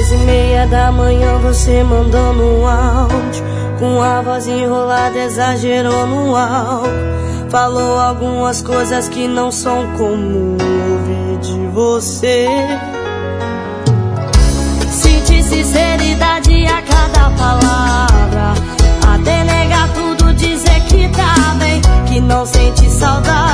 2:30 da manhã você mandando um áudio, com a voz enrolada, exagerou no álcool. Falou algumas coisas que não são comum ouvir de você. Senti sinceridade a cada palavra, até negar tudo, dizer que tá bem, que não sente saudade.